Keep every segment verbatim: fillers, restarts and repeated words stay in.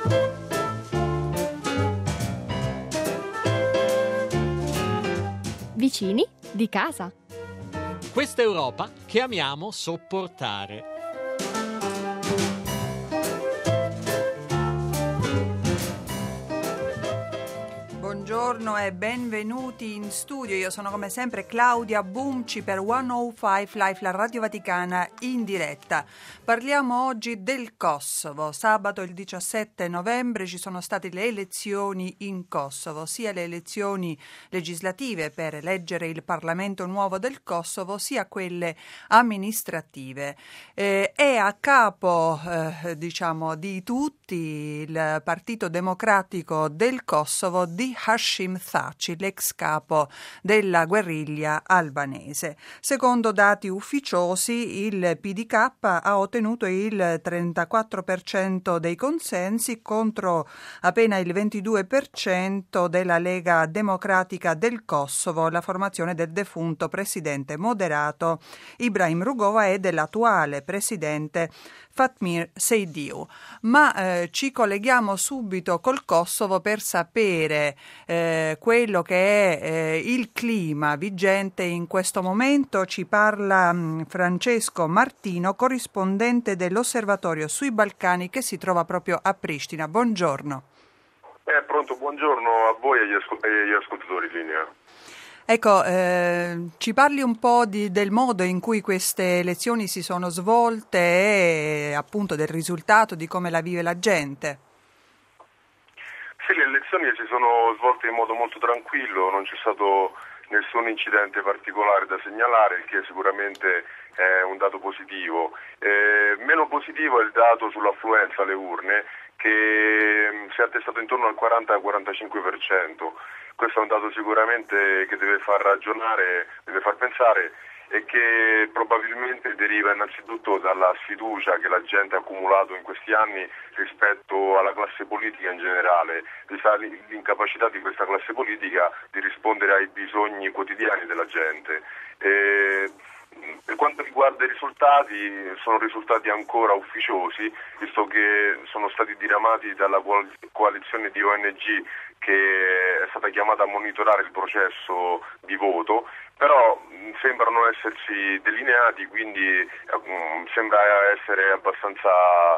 Vicini di casa. Questa Europa che amiamo sopportare. Buongiorno e benvenuti in studio. Io sono come sempre Claudia Bumci per centocinque Live, la Radio Vaticana in diretta. Parliamo oggi del Kosovo. Sabato il diciassette novembre ci sono state le elezioni in Kosovo, sia le elezioni legislative per eleggere il Parlamento nuovo del Kosovo, sia quelle amministrative. Eh, è a capo, eh, diciamo, di tutti il Partito Democratico del Kosovo di Hashim Thaçi, l'ex capo della guerriglia albanese. Secondo dati ufficiosi, il P D K ha ottenuto il trentaquattro per cento dei consensi contro appena il ventidue per cento della Lega Democratica del Kosovo, la formazione del defunto presidente moderato Ibrahim Rugova e dell'attuale presidente Fatmir Sejdiu. Ma eh, ci colleghiamo subito col Kosovo per sapere eh, quello che è eh, il clima vigente in questo momento. Ci parla mh, Francesco Martino, corrispondente dell'Osservatorio sui Balcani che si trova proprio a Pristina. Buongiorno. Eh, pronto, buongiorno a voi e agli, ascol- e agli ascoltatori in linea. Ecco, eh, ci parli un po' di, del modo in cui queste elezioni si sono svolte e appunto del risultato, di come la vive la gente. Sì, le elezioni si sono svolte in modo molto tranquillo, non c'è stato nessun incidente particolare da segnalare, il che sicuramente è un dato positivo. Eh, meno positivo è il dato sull'affluenza alle urne, che si è attestato intorno al quaranta quarantacinque per cento. Questo è un dato sicuramente che deve far ragionare, deve far pensare e che probabilmente deriva innanzitutto dalla sfiducia che la gente ha accumulato in questi anni rispetto alla classe politica in generale, l'incapacità di questa classe politica di rispondere ai bisogni quotidiani della gente. E per quanto riguarda i risultati, sono risultati ancora ufficiosi, visto che sono stati diramati dalla coalizione di O N G che è stata chiamata a monitorare il processo di voto, però mh, sembrano essersi delineati, quindi mh, sembra essere abbastanza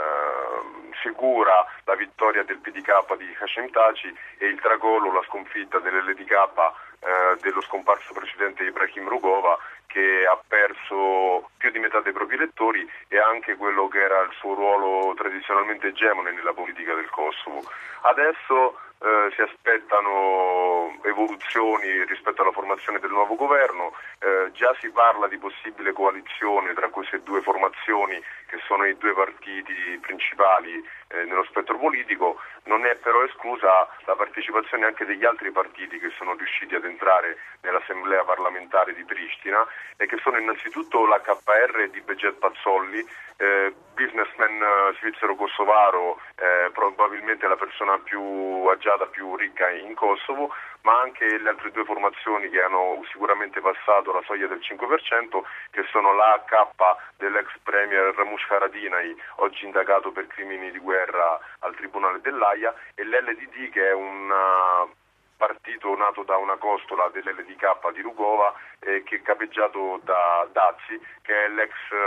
eh, sicura la vittoria del P D K di Hashim Thaçi e il tracollo, la sconfitta dell'L D K eh, dello scomparso presidente Ibrahim Rugova, che ha perso più di metà dei propri elettori e anche quello che era il suo ruolo tradizionalmente egemone nella politica del Kosovo. Adesso eh, si aspettano evoluzioni rispetto alla formazione del nuovo governo, eh, già si parla di possibile coalizione tra queste due formazioni che sono i due partiti principali eh, nello spettro politico. Non è però esclusa la partecipazione anche degli altri partiti che sono riusciti ad entrare nell'assemblea parlamentare di Pristina e che sono innanzitutto l'H P R di Begjet Pazzolli, eh, businessman eh, svizzero-kosovaro, eh, probabilmente la persona più agiata, più ricca in Kosovo, ma anche le altre due formazioni che hanno sicuramente passato la soglia del cinque per cento, che sono l'A K dell'ex premier Ramush Haradinaj, oggi indagato per crimini di guerra al Tribunale dell'Aia, e l'L D D, che è un uh, partito nato da una costola dell'L D K di Rugova, eh, che è capeggiato da Daci, che è l'ex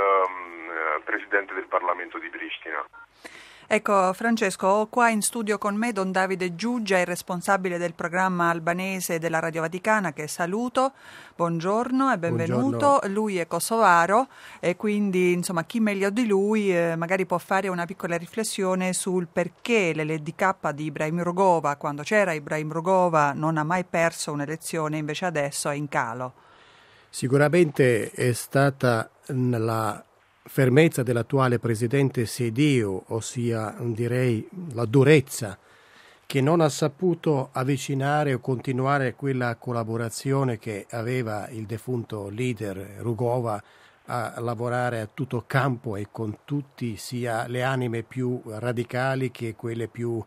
um, presidente del Parlamento di Pristina. Ecco Francesco, ho qua in studio con me Don Davide Giugia, il responsabile del programma albanese della Radio Vaticana, che saluto. Buongiorno e benvenuto. Buongiorno. Lui è kosovaro e quindi insomma chi meglio di lui eh, magari può fare una piccola riflessione sul perché l'L D K di Ibrahim Rugova, quando c'era Ibrahim Rugova, non ha mai perso un'elezione, invece adesso è in calo. Sicuramente è stata la fermezza dell'attuale presidente Sejdiu, ossia direi la durezza, che non ha saputo avvicinare o continuare quella collaborazione che aveva il defunto leader Rugova a lavorare a tutto campo e con tutti, sia le anime più radicali che quelle più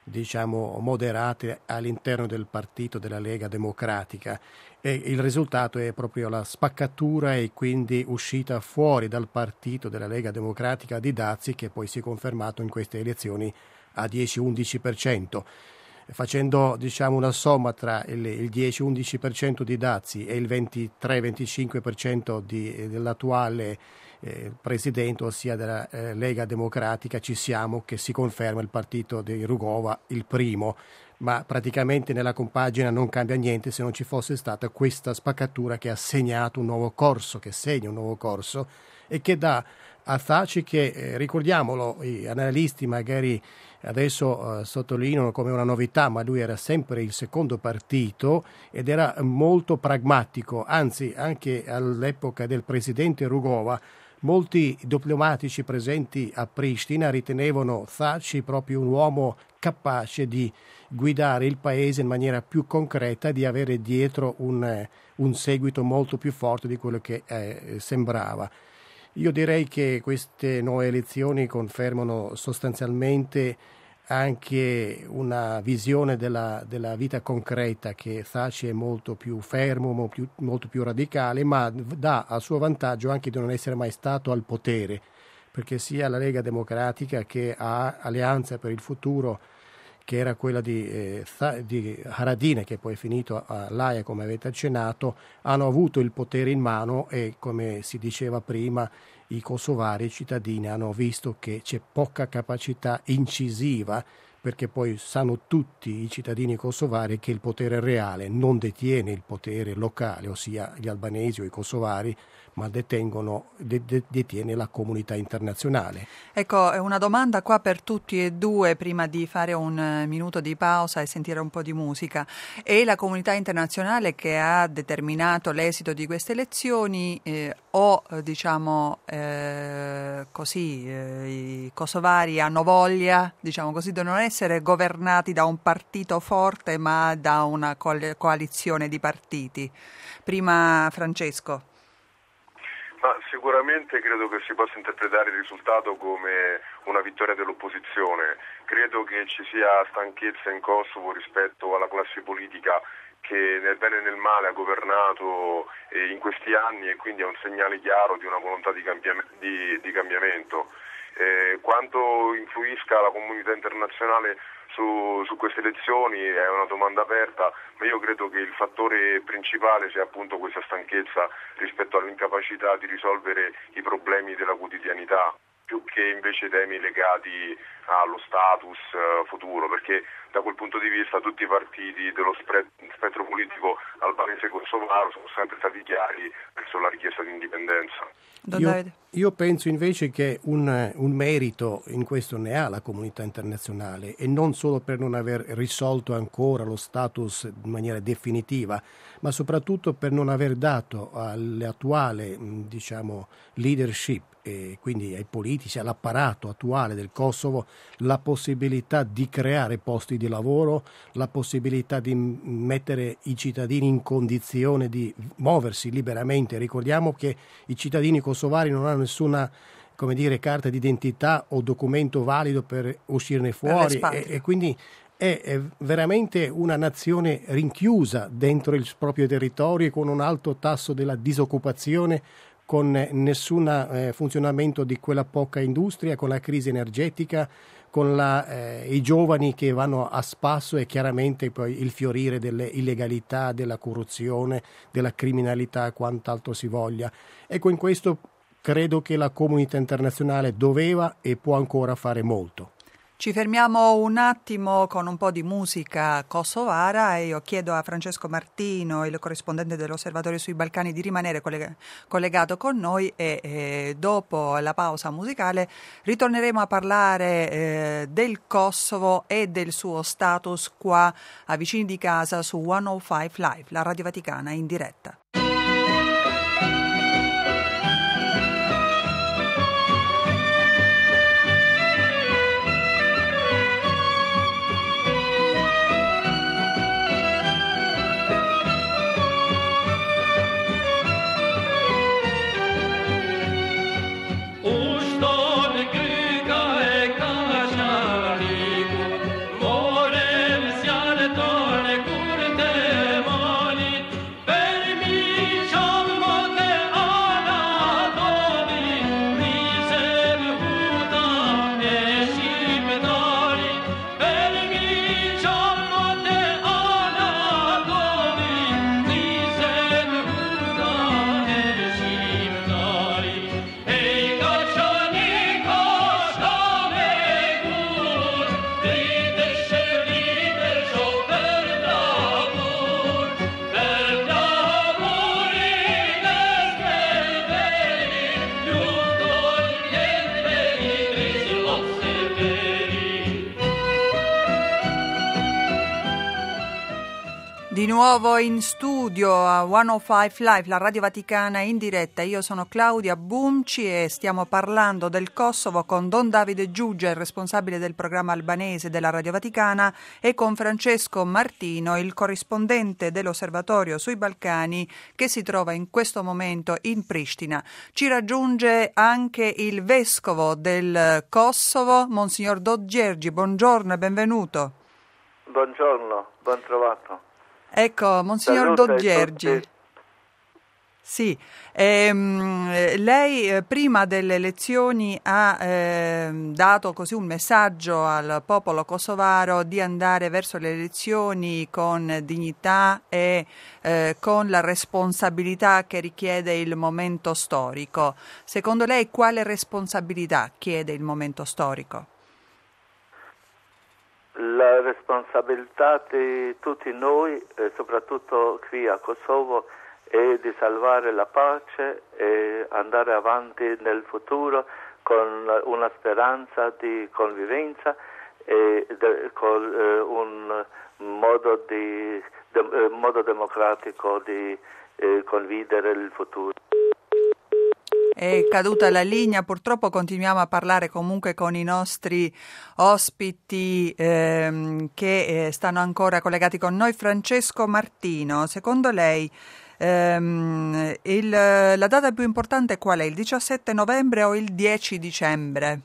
diciamo moderate all'interno del partito della Lega Democratica, e il risultato è proprio la spaccatura e quindi uscita fuori dal partito della Lega Democratica di Dazi, che poi si è confermato in queste elezioni a dieci undici per cento. Facendo diciamo una somma tra il, il dieci undici per cento di Dazi e il ventitré venticinque per cento di, dell'attuale eh, presidente, ossia della eh, Lega Democratica, ci siamo che si conferma il partito di Rugova il primo, ma praticamente nella compagine non cambia niente se non ci fosse stata questa spaccatura che ha segnato un nuovo corso, che segna un nuovo corso e che dà a Thaci, che eh, ricordiamolo, gli analisti magari adesso eh, sottolineano come una novità, ma lui era sempre il secondo partito ed era molto pragmatico, anzi anche all'epoca del presidente Rugova molti diplomatici presenti a Pristina ritenevano Thaci proprio un uomo capace di guidare il paese in maniera più concreta e di avere dietro un, un seguito molto più forte di quello che eh, sembrava. Io direi che queste nuove elezioni confermano sostanzialmente anche una visione della, della vita concreta, che Thaci è molto più fermo, molto più, molto più radicale, ma dà a suo vantaggio anche di non essere mai stato al potere, perché sia la Lega Democratica che a Alleanza per il Futuro, che era quella di, eh, di Haradinaj, che poi è finito all'Aia come avete accennato, hanno avuto il potere in mano e, come si diceva prima, i kosovari, i cittadini, hanno visto che c'è poca capacità incisiva, perché poi sanno tutti i cittadini kosovari che il potere reale non detiene il potere locale, ossia gli albanesi o i kosovari, ma detengono, de, de, detiene la comunità internazionale. Ecco, una domanda qua per tutti e due, prima di fare un minuto di pausa e sentire un po' di musica. È la comunità internazionale che ha determinato l'esito di queste elezioni eh, o diciamo eh, così eh, i kosovari hanno voglia, diciamo così, di non essere governati da un partito forte ma da una coalizione di partiti? Prima Francesco. Ma sicuramente credo che si possa interpretare il risultato come una vittoria dell'opposizione. Credo che ci sia stanchezza in Kosovo rispetto alla classe politica che nel bene e nel male ha governato in questi anni, e quindi è un segnale chiaro di una volontà di, cambiam- di, di cambiamento. Eh, quanto influisca la comunità internazionale su, su queste elezioni è una domanda aperta, ma io credo che il fattore principale sia appunto questa stanchezza rispetto all'incapacità di risolvere i problemi della quotidianità, più che invece temi legati allo status uh, futuro, perché da quel punto di vista tutti i partiti dello spre- spettro politico albanese e kosovaro sono sempre stati chiari verso la richiesta di indipendenza. Io, io penso invece che un, un merito in questo ne ha la comunità internazionale, e non solo per non aver risolto ancora lo status in maniera definitiva, ma soprattutto per non aver dato all'attuale diciamo, leadership, e quindi ai politici, all'apparato attuale del Kosovo, la possibilità di creare posti di lavoro, la possibilità di mettere i cittadini in condizione di muoversi liberamente. Ricordiamo che i cittadini kosovari non hanno nessuna, come dire, carta d'identità o documento valido per uscirne fuori, e, e quindi è, è veramente una nazione rinchiusa dentro il proprio territorio, con un alto tasso della disoccupazione, con nessun eh, funzionamento di quella poca industria, con la crisi energetica, con la, eh, i giovani che vanno a spasso, e chiaramente poi il fiorire delle illegalità, della corruzione, della criminalità, quant'altro si voglia. Ecco, in questo credo che la comunità internazionale doveva e può ancora fare molto. Ci fermiamo un attimo con un po' di musica kosovara e io chiedo a Francesco Martino, il corrispondente dell'Osservatorio sui Balcani, di rimanere collega- collegato con noi e eh, dopo la pausa musicale ritorneremo a parlare eh, del Kosovo e del suo status qua a Vicini di Casa su centocinque Live, la Radio Vaticana in diretta. Ushton kryka e ka shariku, Di nuovo in studio a centocinque Live, la Radio Vaticana in diretta. Io sono Claudia Bumci e stiamo parlando del Kosovo con Don Davide Giugia, il responsabile del programma albanese della Radio Vaticana, e con Francesco Martino, il corrispondente dell'Osservatorio sui Balcani, che si trova in questo momento in Pristina. Ci raggiunge anche il vescovo del Kosovo, Monsignor Dodgergi. Buongiorno e benvenuto. Buongiorno, ben trovato. Ecco, Monsignor Dodgergi. Sì, ehm, lei eh, prima delle elezioni ha eh, dato così un messaggio al popolo kosovaro di andare verso le elezioni con dignità e eh, con la responsabilità che richiede il momento storico. Secondo lei quale responsabilità chiede il momento storico? La responsabilità di tutti noi, eh, soprattutto qui a Kosovo, è di salvare la pace e andare avanti nel futuro con una speranza di convivenza e de, con eh, un modo, di, de, eh, modo democratico di eh, condividere il futuro. È caduta la linea, purtroppo continuiamo a parlare comunque con i nostri ospiti ehm, che eh, stanno ancora collegati con noi. Francesco Martino, secondo lei ehm, il, la data più importante qual è? Il diciassette novembre o il dieci dicembre?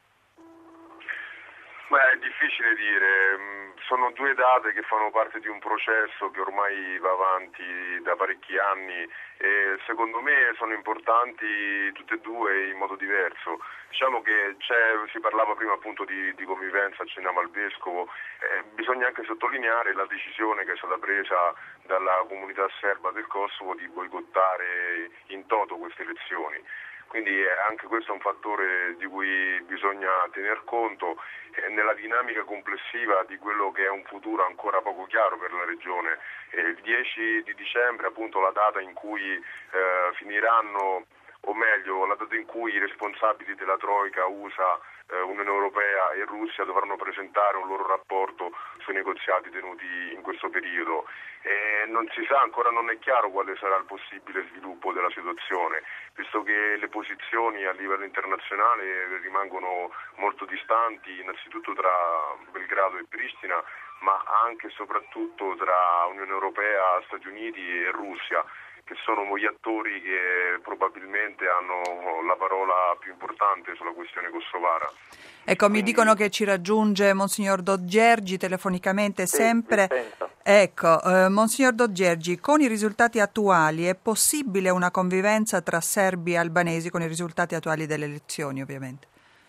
Beh, è difficile dire. Sono due date che fanno parte di un processo che ormai va avanti da parecchi anni e secondo me sono importanti tutte e due in modo diverso. Diciamo che c'è, si parlava prima appunto di, di convivenza, accennava al Vescovo, eh, bisogna anche sottolineare la decisione che è stata presa dalla comunità serba del Kosovo di boicottare in toto queste elezioni. Quindi anche questo è un fattore di cui bisogna tener conto eh, nella dinamica complessiva di quello che è un futuro ancora poco chiaro per la regione. Eh, il dieci di dicembre, appunto, la data in cui eh, finiranno, o meglio, la data in cui i responsabili della Troika, U S A, eh, Unione Europea e Russia dovranno presentare un loro rapporto sui negoziati tenuti in questo periodo. Eh, non si sa, ancora non è chiaro quale sarà il possibile sviluppo della situazione, visto che le posizioni a livello internazionale rimangono molto distanti, innanzitutto tra Belgrado e Pristina, ma anche e soprattutto tra Unione Europea, Stati Uniti e Russia, che sono gli attori che probabilmente hanno la parola più importante sulla questione kosovara. Ecco, Quindi... mi dicono che ci raggiunge Monsignor Dodgergi telefonicamente sì, sempre. Ecco, eh, Monsignor Dodgergi, con i risultati attuali è possibile una convivenza tra serbi e albanesi con i risultati attuali delle elezioni, ovviamente?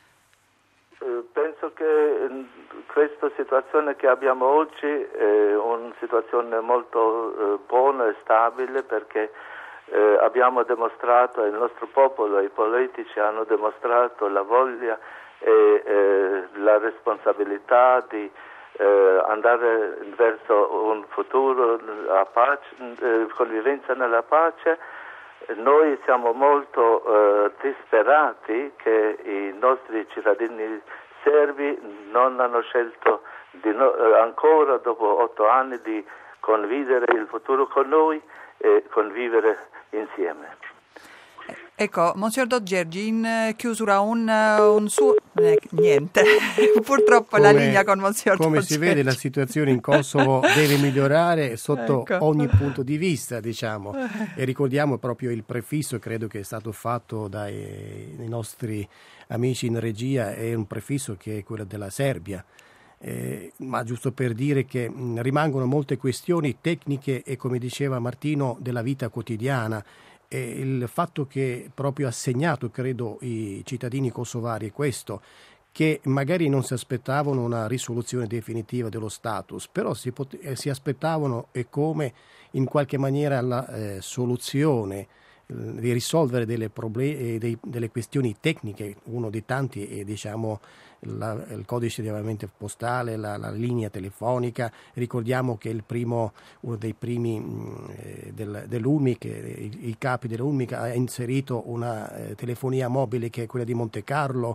Eh, penso che questa situazione che abbiamo oggi è una situazione molto eh, buona e stabile, perché eh, abbiamo dimostrato, il nostro popolo e i politici hanno dimostrato la voglia e eh, la responsabilità di eh, andare verso un futuro a pace, eh, convivenza nella pace. Noi siamo molto eh, disperati che i nostri cittadini serbi non hanno scelto di no, eh, ancora dopo otto anni di condividere il futuro con noi e convivere insieme. Ecco, Monsignor Dodgergi, in chiusura un, un suo... Eh, niente, purtroppo come, la linea con Monsignor Come Dodgergi. si vede, la situazione in Kosovo deve migliorare sotto ecco. ogni punto di vista, diciamo. E ricordiamo proprio il prefisso, credo che è stato fatto dai, dai nostri amici in regia, è un prefisso che è quello della Serbia. Eh, ma giusto per dire che mh, rimangono molte questioni tecniche e, come diceva Martino, della vita quotidiana. E il fatto che proprio ha segnato, credo, i cittadini kosovari è questo, che magari non si aspettavano una risoluzione definitiva dello status, però si, pot- eh, si aspettavano e come in qualche maniera la eh, soluzione eh, di risolvere delle, problem- eh, dei, delle questioni tecniche, uno dei tanti è diciamo la, il codice di pagamento postale, la, la linea telefonica. Ricordiamo che il primo, uno dei primi mh, del, dell'U N M I C, i, i capi dell'U N M I C ha inserito una eh, telefonia mobile che è quella di Monte Carlo,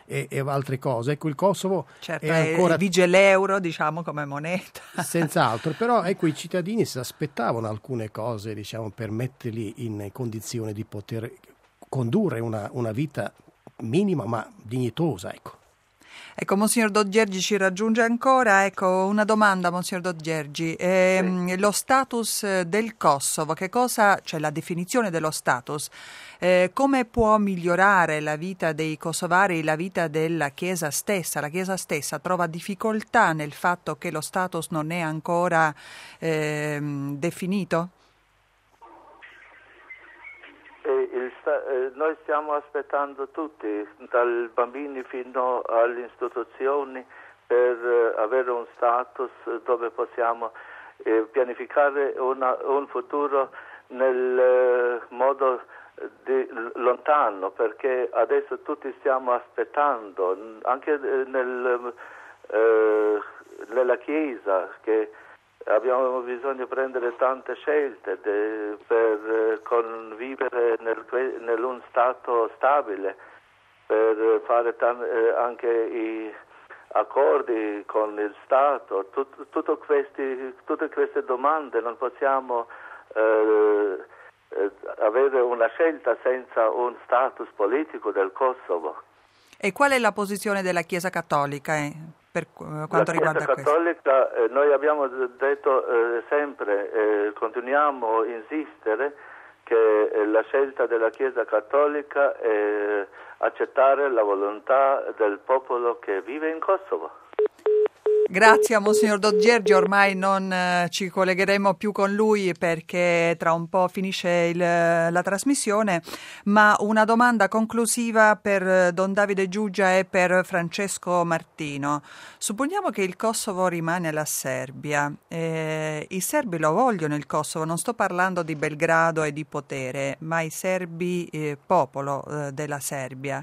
e, e altre cose. Ecco, il Kosovo certo, è ancora... vige l'euro, diciamo, come moneta. Senz'altro, però ecco, i cittadini si aspettavano alcune cose, diciamo, per metterli in condizione di poter condurre una, una vita minima ma dignitosa, ecco. Ecco, Monsignor Doggergi ci raggiunge ancora. Ecco, una domanda, Monsignor Doggergi. Eh, sì. Lo status del Kosovo, che cosa, cioè la definizione dello status, eh, come può migliorare la vita dei kosovari, la vita della Chiesa stessa? La Chiesa stessa trova difficoltà nel fatto che lo status non è ancora eh, definito? Il sta- eh, noi stiamo aspettando tutti, dai bambini fino alle istituzioni, per eh, avere un status dove possiamo eh, pianificare una, un futuro nel eh, modo di, lontano, perché adesso tutti stiamo aspettando, anche nel, eh, nella Chiesa, che abbiamo bisogno di prendere tante scelte de, per eh, convivere nel, nel un stato stabile, per fare tan, eh, anche i accordi con il Stato. Tut, tutto questi, tutte queste domande non possiamo eh, eh, avere una scelta senza un status politico del Kosovo. E qual è la posizione della Chiesa Cattolica eh, per uh, quanto la riguarda Chiesa questo? Cattolica, eh, noi abbiamo detto eh, sempre, eh, continuiamo a insistere che eh, la scelta della Chiesa Cattolica è accettare la volontà del popolo che vive in Kosovo. Grazie a Monsignor Doggergi, ormai non eh, ci collegheremo più con lui perché tra un po' finisce il, la trasmissione, ma una domanda conclusiva per Don Davide Giugia e per Francesco Martino. Supponiamo che il Kosovo rimane la Serbia, eh, i serbi lo vogliono il Kosovo, non sto parlando di Belgrado e di potere, ma i serbi, eh, popolo eh, della Serbia.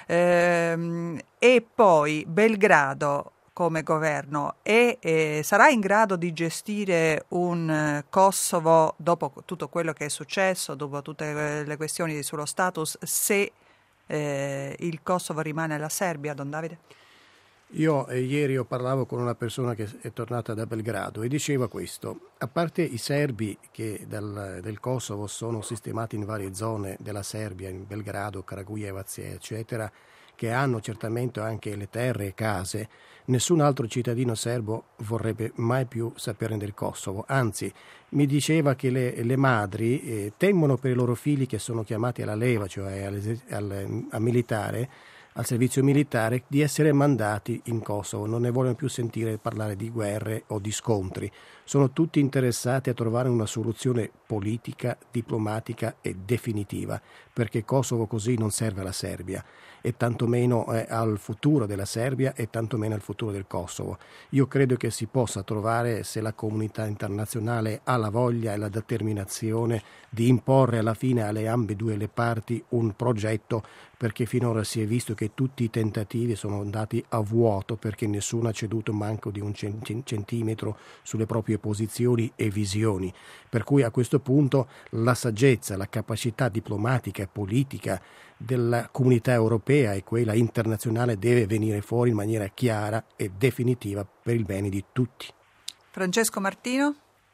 Eh, e poi Belgrado come governo e eh, sarà in grado di gestire un eh, Kosovo dopo tutto quello che è successo, dopo tutte le questioni sullo status, se eh, il Kosovo rimane alla Serbia, Don Davide? Io eh, ieri io parlavo con una persona che è tornata da Belgrado e diceva questo: a parte i serbi che dal, del Kosovo sono sistemati in varie zone della Serbia, in Belgrado, Kragujevac, eccetera, che hanno certamente anche le terre e case, nessun altro cittadino serbo vorrebbe mai più saperne del Kosovo. Anzi, mi diceva che le, le madri eh, temono per i loro figli che sono chiamati alla leva, cioè al, al, al militare, al servizio militare, di essere mandati in Kosovo. Non ne vogliono più sentire parlare di guerre o di scontri. Sono tutti interessati a trovare una soluzione politica, diplomatica e definitiva, perché Kosovo così non serve alla Serbia e tantomeno eh, al futuro della Serbia e tantomeno al futuro del Kosovo. Io credo che si possa trovare, se la comunità internazionale ha la voglia e la determinazione di imporre alla fine alle ambedue le parti un progetto, perché finora si è visto che tutti i tentativi sono andati a vuoto perché nessuno ha ceduto manco di un centimetro sulle proprie posizioni e visioni. Per cui a questo punto la saggezza, la capacità diplomatica e politica della comunità europea e quella internazionale deve venire fuori in maniera chiara e definitiva per il bene di tutti. Francesco Martino?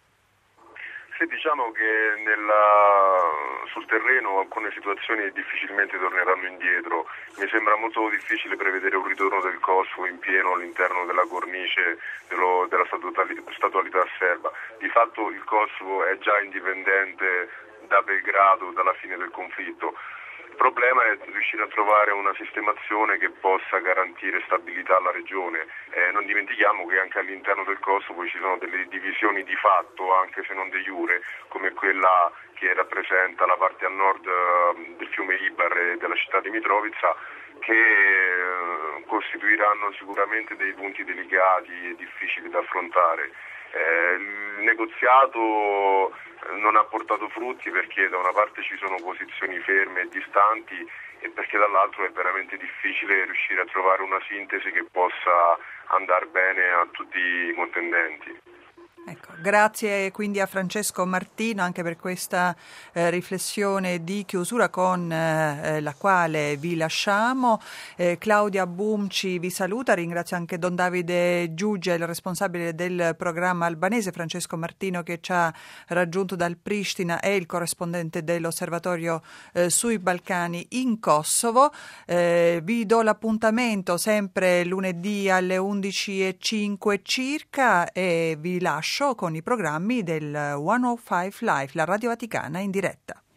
Sì, diciamo che nella, sul terreno alcune situazioni difficilmente torneranno indietro. Mi sembra molto difficile prevedere un ritorno del Kosovo in pieno all'interno della cornice dello, della statualità serba. Di fatto il Kosovo è già indipendente da Belgrado dalla fine del conflitto. Il problema è riuscire a trovare una sistemazione che possa garantire stabilità alla regione. Eh, non dimentichiamo che anche all'interno del Kosovo ci sono delle divisioni di fatto, anche se non de jure, come quella che rappresenta la parte a nord eh, del fiume Ibar e della città di Mitrovica, che eh, costituiranno sicuramente dei punti delicati e difficili da affrontare. Eh, il negoziato non ha portato frutti perché da una parte ci sono posizioni ferme e distanti e perché dall'altro è veramente difficile riuscire a trovare una sintesi che possa andare bene a tutti i contendenti. Ecco, grazie quindi a Francesco Martino anche per questa eh, riflessione di chiusura con eh, la quale vi lasciamo. Eh, Claudia Bumci vi saluta, ringrazio anche Don Davide Giugia, il responsabile del programma albanese, Francesco Martino che ci ha raggiunto dal Pristina e il corrispondente dell'Osservatorio eh, sui Balcani in Kosovo. Eh, vi do l'appuntamento sempre lunedì alle undici e cinque circa e vi lascio con i programmi del centocinque Live, la Radio Vaticana in diretta.